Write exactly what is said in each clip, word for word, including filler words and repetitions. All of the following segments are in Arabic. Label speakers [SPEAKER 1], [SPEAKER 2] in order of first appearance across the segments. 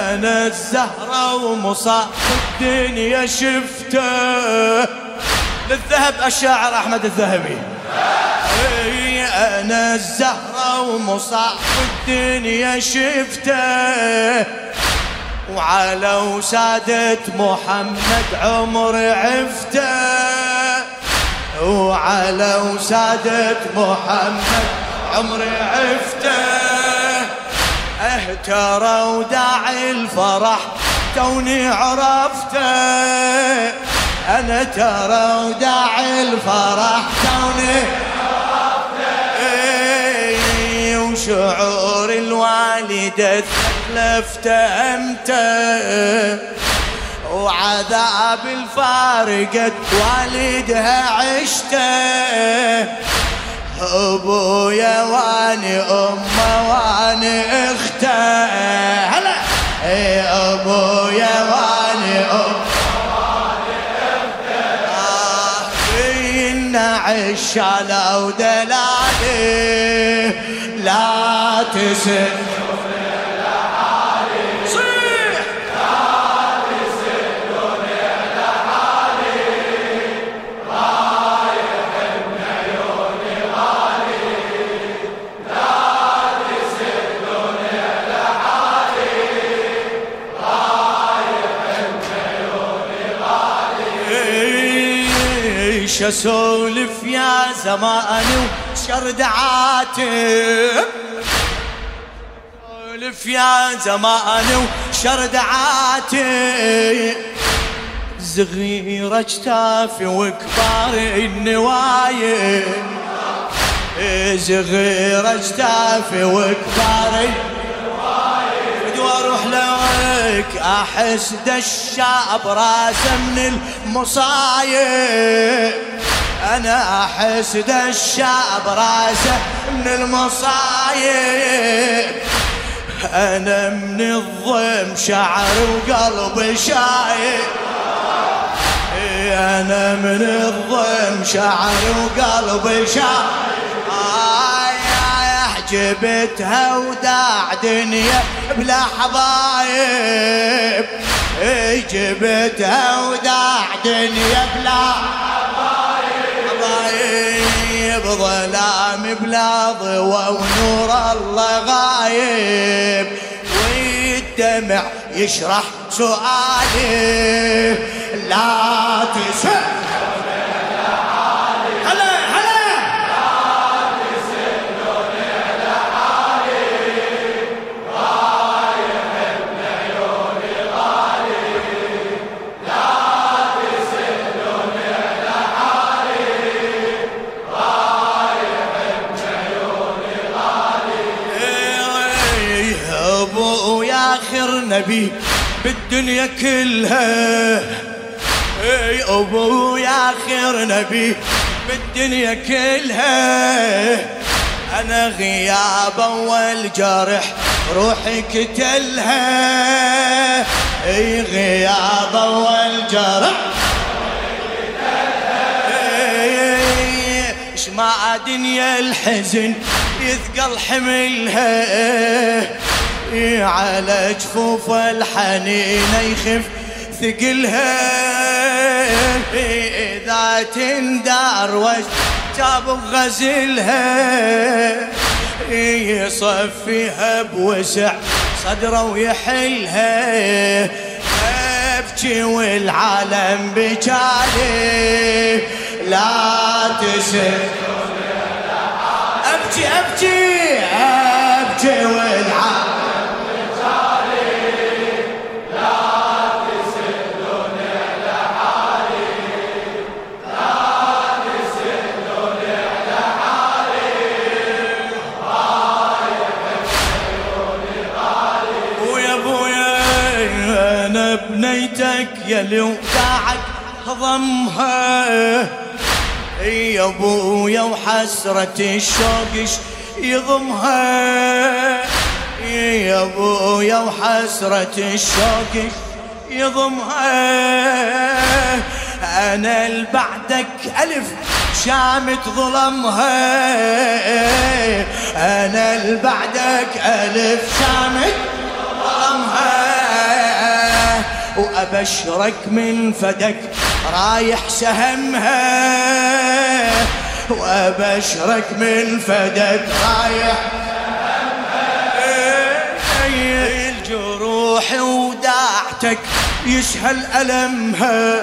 [SPEAKER 1] أنا الزهرة ومصاب الدنيا شفته. للذهب الشاعر أحمد الذهبي. أنا الزهرة ومصاب الدنيا شفته، وعلى وسادة محمد عمري عفته، وعلى وسادة محمد عمري عفته. اهترى وداعي الفرح توني عرفته، انا ترى وداعي الفرح توني عرفته. وشعور الوالدة ثلفته امته، وعذاب الفارقة والدها عشته. ابويا واني امه واني اخته، هلا ابويا واني امه واني اخته. آه فينا عشالة ودلالي لا تسد اسولف يا زماني وشرد عاتب. اسولف يا زماني وشرد عاتب. صغيرة اجتافي وكبار النوايب، صغيرة اجتافي وكبار النوايب. واروح لك احس دشاب راسه من المصايب، انا احس دشاب راسه من المصايب. انا من الضم شعر وقلبي شايب، انا من الضم شعر وقلبي شايب. جبتها وداع دنيا بلا حبايب، جبتها وداع دنيا بلا حبايب. ظلام بلا ضوى ونور الله غايب، والدمع يشرح سؤالي لا تسأل. آخر نبي بالدنيا كلها، اي ابوي آخر نبي بالدنيا كلها. انا غياب اول جرح روحي كتلها، اي غياب اول جرح ايش ما دنيا الحزن يثقل حملها، على جفوف الحنين يخف ثقلها. إذا تندار وجاب بغزلها، يصفيها بوسع صدره ويحلها. أبكي والعالم بجالي لا تسد. أبكي أبكي أبكي والعالم بنيتك يلي وداعك هضمها. يا ابويا وحسرة الشوق يضمها، يا ابويا وحسرة الشوق يضمها. انا لبعدك الف شامت ظلمها، انا لبعدك الف شامت ظلمها. وأبشرك من فدك رايح سهمها، وأبشرك من فدك رايح سهمها. الجروح وداعتك يسهل ألمها،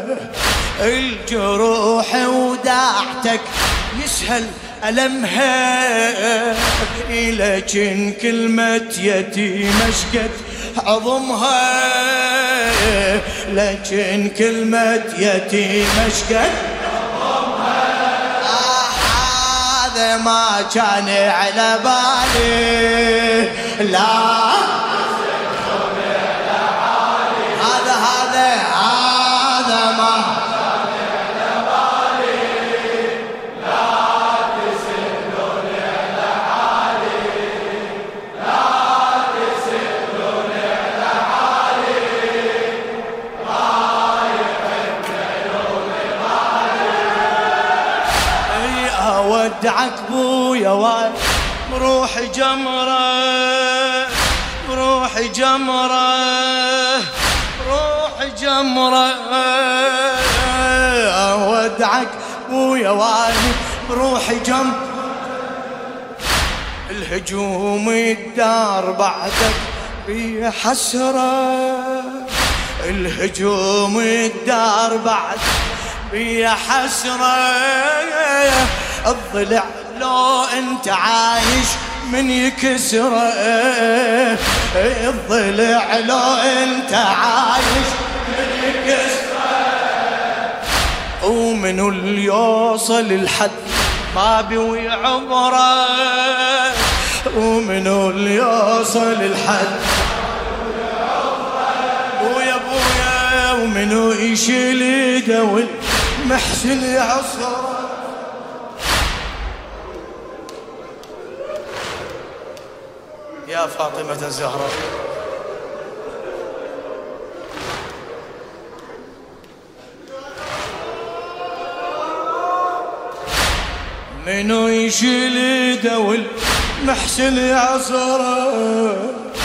[SPEAKER 1] الجروح وداعتك يسهل ألمها. لكن كلمة يتيم اشقد عظمها، لكن كلمة يتيم اشقد عظمها. آه هذا ما كان على بالي، لا هذا هذا هذا ما ودعك بويا واي بروحي جمرة، بروحي جمرة، بروحي جمرة. ودعك بويا واي بروحي جمرة. الهجوم الدار بعدك بي حسرة، الهجوم الدار بعدك بي حسرة. الضلع لو انت عايش من يكسره، الضلع لو انت عايش من يكسره. ومنو اللي يوصل الحد بابي ويعبره، ومنو اللي يوصل الحد بويا بويا. ومنو يشيل يده والمحسن يعصره. يا فاطمة الزهراء منو يشيل يده والمحسن يعصره.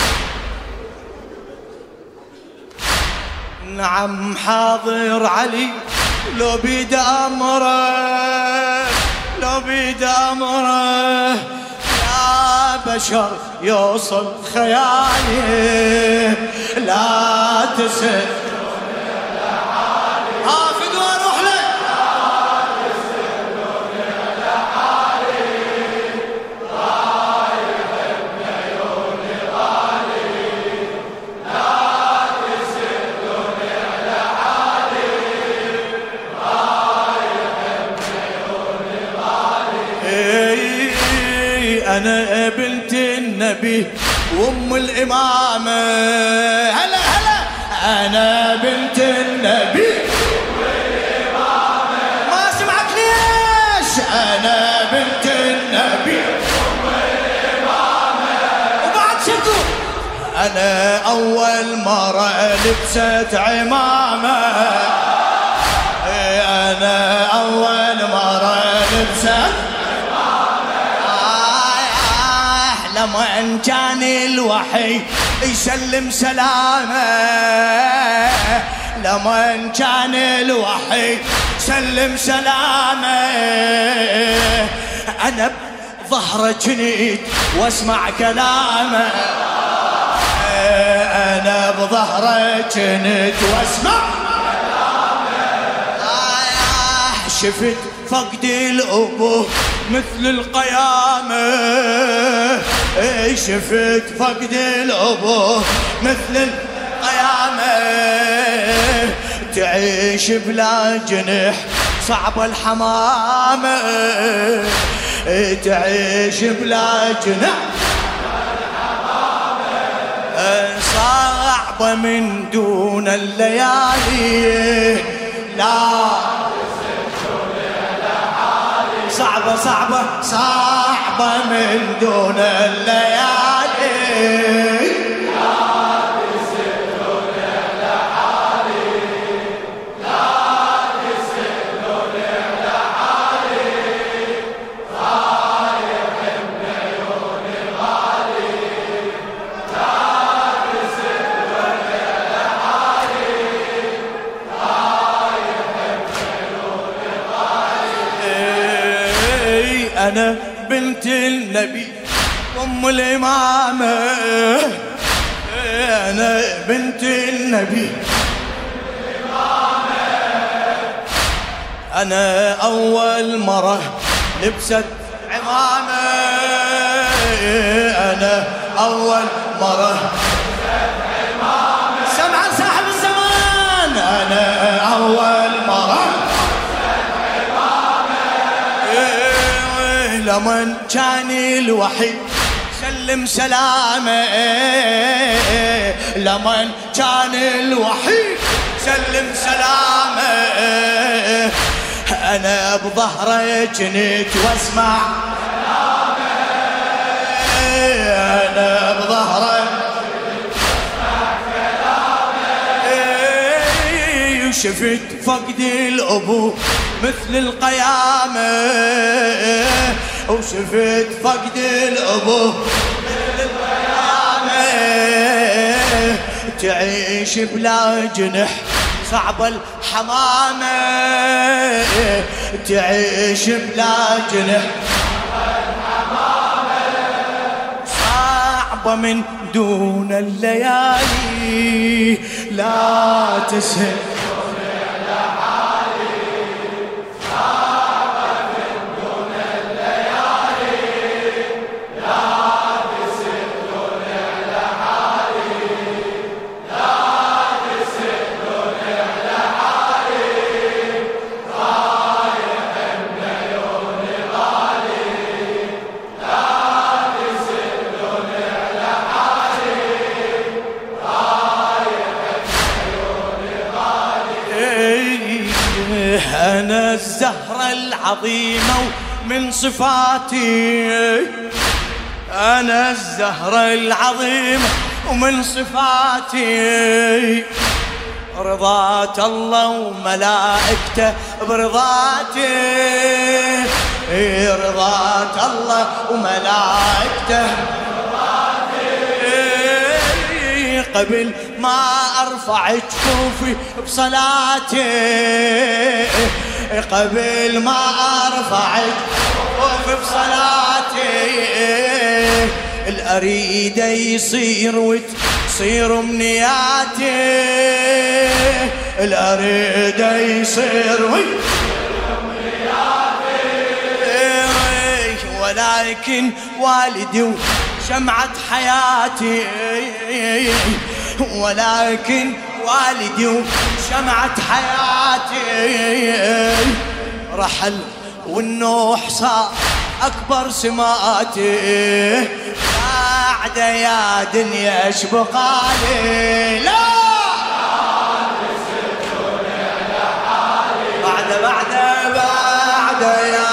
[SPEAKER 1] نعم حاضر علي لو بيد أمره، لو بيد أمره. بشر يوصل خيالي لا تسد آخذ واروح لك، لا تسدوني على حالي، رايح بعيوني غالي، لا تسدوني على حالي، رايح بعيوني غالي. أنا بنت النبي وأم الإمامة، هلا هلا. أنا بنت النبي وأم الإمامة، ما سمعك ليش؟ أنا بنت النبي وأم الإمامة. وبعد شكو أنا أول مرة لبست عمامة، أنا أول مرة لبست لما كان الوحي يسلم سلامه، لما كان الوحي يسلم سلامه. أنا بظهره جنيت واسمع كلامه، أنا بظهره جنيت واسمع كلامه. شفت فقد الأبوه مثل القيامة، شفت فقد الأبوه مثل القيامة. تعيش بلا جنح صعب الحمامة، تعيش بلا جنح صعبة من دون الليالي، لا صعبة صعبة صعبة من دون الليالي، لا تسدوني على حالي، لا تسدوني على حالي، رايح بعيوني غالي، لا تسدوني على حالي، أنا بنت النبي أم الإمامة، أنا بنت النبي أنا أول مرة لبست عمامة، أنا أول مرة لبست عمامة. سمعا صاحب الزمان أنا أول مرة لبست عمامة، لمن كان الوحي سلم سلامه، لمن كان الوحي سلم سلامه، أنا بظهره جنت واسمع كلامه، أنا بظهره جنت واسمع كلامه، وشفت فقد الأبو مثل القيامة، وشفت فقد الأبو مثل القيامة، تعيش بلا جنح صعب الحمامة، تعيش بلا جنح صعب الحمامة، صعبة من دون الليالي لا تسهل أنا الزهرة العظيمة ومن صفاتي، أنا الزهرة العظيمة ومن صفاتي، رضات الله وملائكته برضاتي، رضات الله وملائكته برضاتي، قبل ما أرفع جفوفي بصلاتي، قبل ما أرفع جفوفي بصلاتي، الأريد يصير وتصير أمنياتي، الأريد يصير وتصير أمنياتي، ولكن والدي وشمعة حياتي، ولكن والدي وشمعة حياتي، رحل والنوح صار أكبر سماتي، بعد يا دنيا ايش بقالي، لا بعد بعد بعد يا